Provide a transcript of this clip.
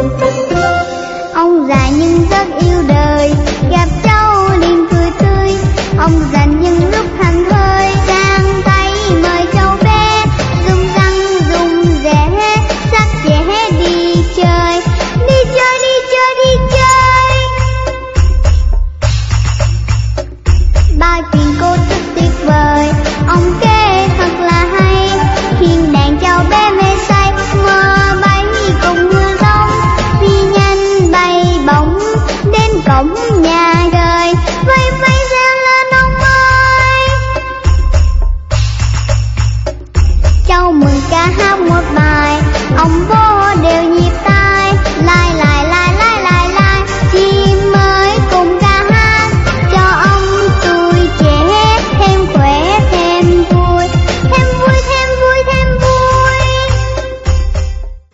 Ông già nhưng rất yêu đời, gặp cháu liền cười tươi. Ông dành những lúc hành hơi, sang tay mời cháu bé, dùng răng dùng rẻ, dắt trẻ đi chơi, đi chơi, đi chơi, đi chơi. Bao chuyện cô tích tuyệt vời, ông kể thật là hay, khiến đàn cháu bé mê say, mơ bay cùng mưa rông, đi nhanh bay bổng đến cổng nhà đời, vây vây reo lên ông ơi. Cháu mừng ca hát một bài, ông bố đều